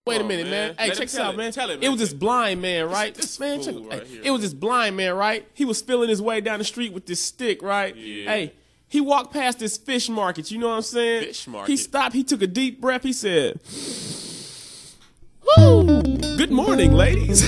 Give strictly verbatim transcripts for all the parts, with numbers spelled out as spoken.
Wait a minute, man. Hey, Let check him this tell out, it. man. Tell it, It man. was this blind man, right? This man, check, fool right hey, here, it was man. this blind man, right? He was feeling his way down the street with this stick, right? Yeah. Hey, he walked past this fish market. You know what I'm saying? Fish market. He stopped. He took a deep breath. He said, "Woo! Good morning, ladies."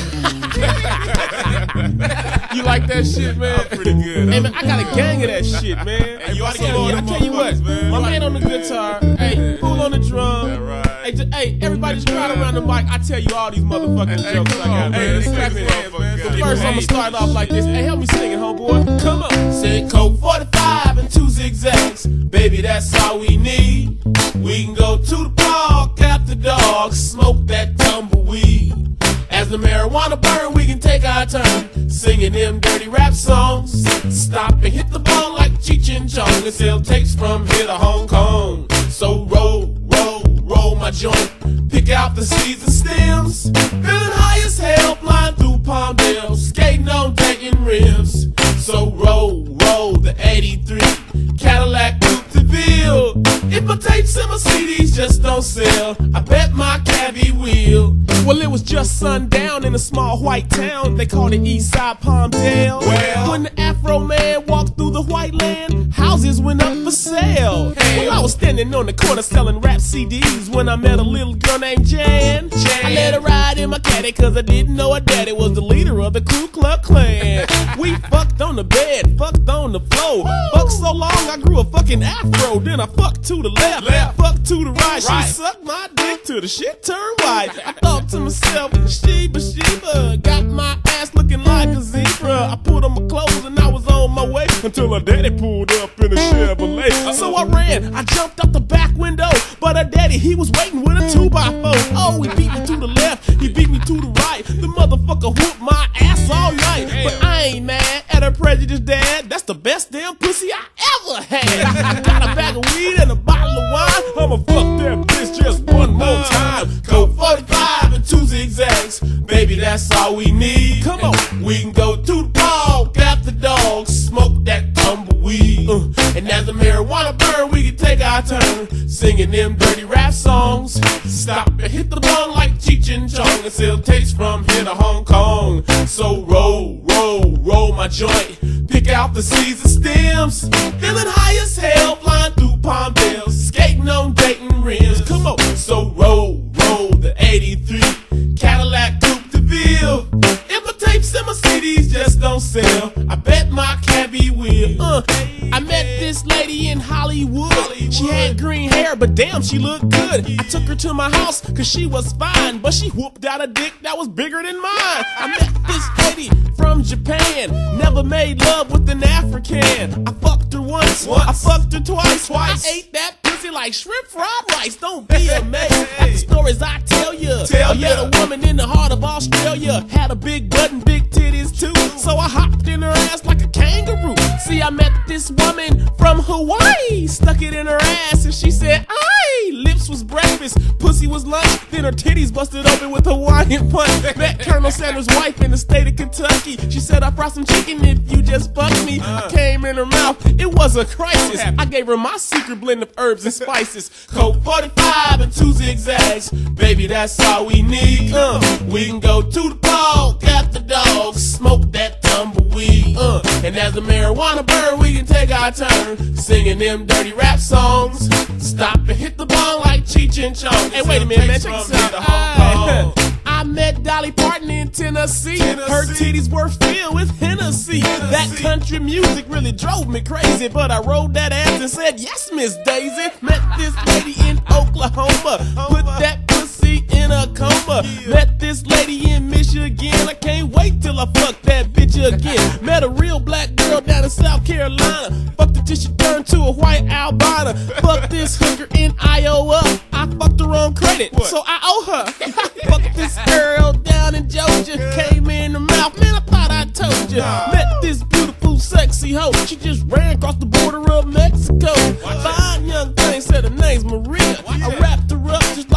You like that shit, man? I'm pretty good. Hey, man, I got a gang of that shit, man. Hey, you I oughta tell get on you, I them tell you what, motherfuckers, man. my You man on the guitar, hey, fool on the drum. That right. Hey, just, hey, everybody just crowd around the mic. I tell you all these motherfucking Hey, jokes come I got, on, man. man. Let's Let's clap clap your this hands, man. motherfucker So out. first, I'm gonna start off like this. Hey, help me sing it, homeboy. Come on. Said Coke forty-five and two zigzags. Baby, that's all we need. We can go to the park after dark, smoke that tumbleweed. As the marijuana burn, we can take our turn singing them dirty rap songs. Stop and hit the ball like Cheech and Chong and sell tapes from here to Hong Kong. So roll, roll, roll my joint. Pick out the seeds and stems. Feeling high as hell, flying through Palmdale, skating on Dayton rims. So roll, roll the eighty-three Cadillac Coupe de Ville. If my tapes and my C Ds just don't sell, I bet my cabbie will. Well, it was just sundown in a small white town. They called it Eastside Palmdale. Well, when the Afro man walked through the white land, houses went up for sale. Well, I was standing on the corner selling rap C Ds when I met a little girl named Jan. Jan. I let her ride in my caddy cause I didn't know her daddy was the leader of the Ku Klux Klan. We fucked on the bed, fucked on the floor. Fucked so long I grew a fucking afro. Then I fucked to the left, Left. fucked to the right. Right. She sucked my dick till the shit turned white. I thought to myself, Sheba, Sheba, got my ass looking like a zebra. I put on my clothes and I was on my way until her daddy pulled up in a Chevrolet. So I ran, I jumped out the back window, but her daddy, he was waiting with a two by four. Oh, he beat me to the left, he beat me to the right. The motherfucker whooped my ass all night. But I ain't mad at her prejudiced dad. That's the best damn pussy I ever had. I got a bag of weed and a bottle of wine. I'ma fuck that bitch just one more time. Coke forty-five and two zigzags. Baby, that's all we need. Come on. We can go to the park after dog, smoke that tumbleweed. Uh, and as the marijuana burn, we can take our turn singing them dirty rap songs. Stop and hit the bong like Cheech and Chong and sell tapes from here to Hong Kong. So roll, roll, roll my joint. Pick out the seeds and stems. Feeling high as hell, flying through Palmdale, skating on Dayton rims. Come on. So roll, roll the eighty-three Cadillac Coupe de Ville. If my tapes and my C Ds just don't sell, I bet my cabbie will. Uh, I met this lady in Hollywood. She had green hair, but damn, she looked good. I took her to my house, cause she was fine, but she whooped out a dick that was bigger than mine. I met this lady from Japan, never made love with an African. I fucked her once, Once. I fucked her twice. Twice. I ate that pussy like shrimp fried rice. Don't be amazed at the stories I tell you. Tell I met ya. a woman in the heart of Australia, had a big butt and big titties too. So I hopped in her ass like a kangaroo. See, I met this woman from Hawaii, stuck it in her ass and she said, aye. Lips was breakfast, pussy was lunch, then her titties busted open with Hawaiian punch. Met Colonel Sanders' wife in the state of Kentucky. She said, I brought some chicken if you just fuck me. I came in her mouth, it was a crisis. I gave her my secret blend of herbs and spices. Coke forty-five and two zigzags. Baby, that's all we need. Uh, we can go to the park after dog, smoke that tumbleweed. Uh, and as the marijuana burn, we can take our turn singing them dirty rap songs. Stop and hit the bong like Cheech and Chong. Hey, wait a minute, man. Check this out. Aye. I met Dolly Parton in Tennessee. Tennessee. Her titties were filled with Hennessy. That country music really drove me crazy, but I rolled that ass and said, yes, Miss Daisy. Met this lady in Oklahoma, put that pussy in a coma. Met this lady in Michigan, I can't wait till I fuck that bitch again. Met a real black girl down in South Carolina, fucked her till she turned to a white albino. Fucked this hooker in Iowa, I fucked her on credit, so I owe her. Fucked this girl down in Georgia, came in her mouth, man, I thought I told you. Met this beautiful, sexy hoe, she just ran across the border of Mexico. Fine young thing, said her name's Maria. I wrapped her up just like a hot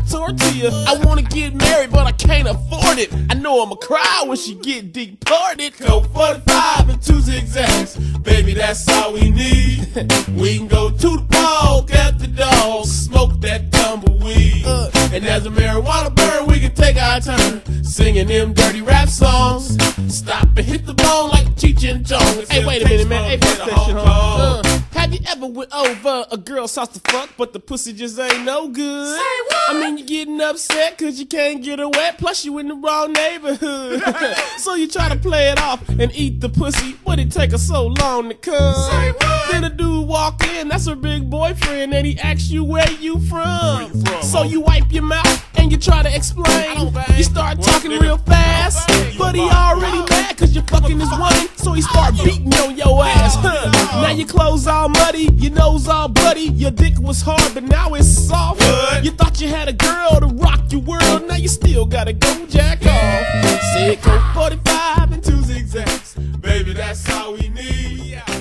tortilla. I wanna get married, but I can't afford it. I know I'ma cry when she get deported. Coke forty-five and two zigzags, baby, that's all we need. We can go to the park at the dog, smoke that tumbleweed. Uh, and as the marijuana burn, we can take our turn singing them dirty rap songs. Stop and hit the bone like Cheech and Chong. Hey, wait a minute, man. Hey, fuck that shit, huh? Uh, have you ever went over a girl's house to fuck, but the pussy just ain't no good? Say what? I mean, you getting upset cause you can't get her wet, plus you in the wrong neighborhood. So you try to play it off and eat the pussy, but it take her so long to come. Say what? Then a dude walk in, that's her big boyfriend, and he asks you where you from. Where you from, so huh? you wipe your mouth and you try to explain. You start What, talking nigga? real fast, but he already mad cause you're fucking his woman, so he start beating on your ass. Now your clothes all muddy, your nose all bloody, your dick was hard but now it's soft. What? You thought you had a girl to rock your world, now you still gotta go jack off. Said Coke forty-five and two zigzags, baby, that's all we need.